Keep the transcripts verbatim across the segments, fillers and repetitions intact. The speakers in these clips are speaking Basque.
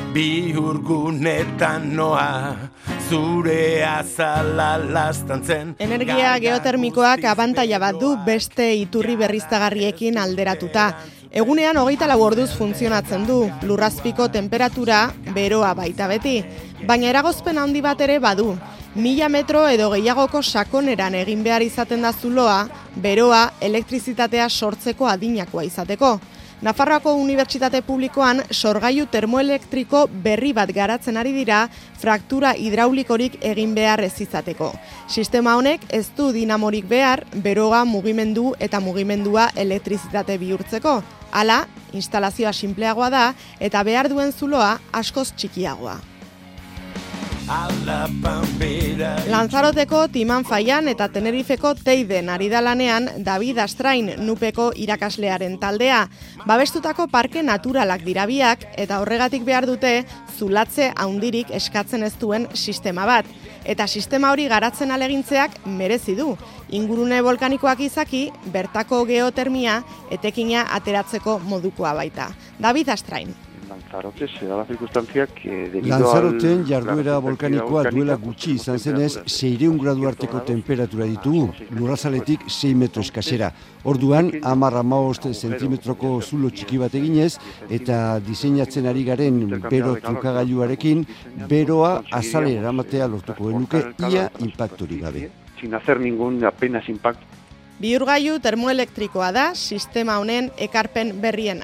bihurgunetan noa, zure azala lastantzen. Energia geotermikoak abantaila bat du beste iturri berriztagarriekin alderatuta. Egunean hogeita lau orduz funtzionatzen du, lurrazpiko temperatura beroa baita beti, baina eragozpen handi bat ere badu. Mila metro edo gehiagoko sakoneran egin behar izaten da zuloa, beroa elektrizitatea sortzeko adinakoa izateko. Nafarroako Unibertsitate Publikoan sorgailu termoelektriko berri bat garatzen ari dira fraktura hidraulikorik egin behar ez izateko. Sistema honek ez du dinamorik behar beroa mugimendu eta mugimendua elektrizitate bihurtzeko. Hala, instalazioa sinpleagoa da eta behar duen zuloa askoz txikiagoa. Lanzaroteko Timan Faian eta Tenerifeko Teiden ari da lanean David Astrain Nupeko irakaslearen taldea. Babestutako parke naturalak dira biak eta horregatik behar dute zulatze handirik eskatzen ez duen sistema bat. Eta sistema hori garatzen alegintzeak merezi du. Ingurune volkanikoak izaki, bertako geotermia etekina ateratzeko modukoa baita. David Astrain. Lanzarote se da la circunstancia que debido Lanzaroten jarduera volkanikoa duela gutxi izan zenez seiehun gradu arteko temperatura ditugu, lurrazaletik sei metro eskasera. Orduan, hamar hamabost zentimetroko zulo txiki bat eginez eta diseinatzen ari garen bero trukagailuarekin beroa azalera eramatea lortuko genuke ia inpaktorik gabe. Sin hacer ningún apenas impacto. Bihurgailu termoelektrikoa da sistema honen ekarpen berriena.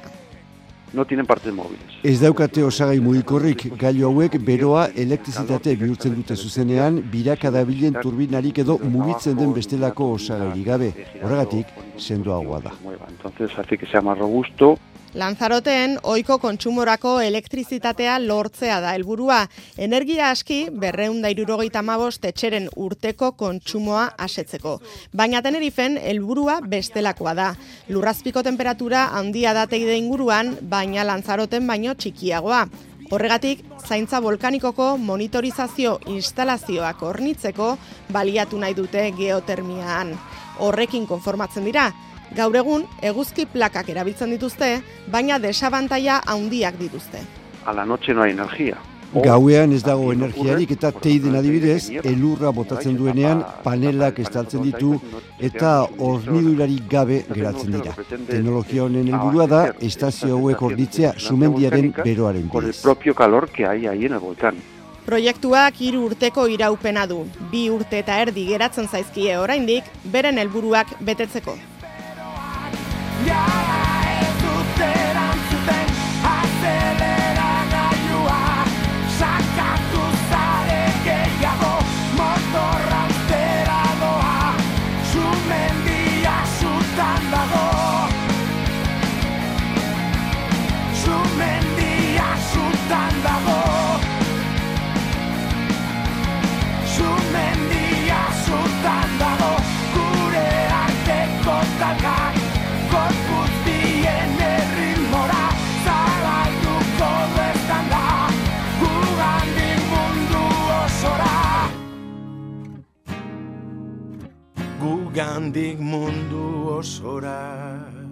No tienen partes móviles. Ez daukate osagai mugikorrik, gailu hauek beroa elektrizitate bihurtzen dute zuzenean, biraka dabilen turbinarik edo mugitzen den bestelako osagairik gabe. Horregatik, sendoagoa da. Entonces hace que sea más robusto. Lanzaroten ohiko kontsumorako elektrizitatea lortzea da helburua. Energia aski berrehun eta hirurogeita hamabost etxeren urteko kontsumoa asetzeko. Baina Tenerifen helburua bestelakoa da. Lurrazpiko temperatura handia da Teide inguruan, baina Lanzaroten baino txikiagoa. Horregatik, zaintza volkanikoko monitorizazio instalazioak hornitzeko baliatu nahi dute geotermiaan. Horrekin konformatzen dira. Gaur egun, eguzki plakak erabiltzen dituzte, baina desabantaila handiak dituzte. A la noche no hay energía. Gauean ez dago energiarik eta Teiden adibidez, elurra botatzen duenean panelak estaltzen ditu eta hornidurarik gabe geratzen dira. Teknologia honen helburua da estazio hauek hornitzea sumendiaren beroaren Con el bidez. propio calor que hay ahí en el volcán. Proiektuak hiru urteko iraupena du. Bi urte eta erdi geratzen zaizkie oraindik, beren helburuak betetzeko. Gugandik mundu osora.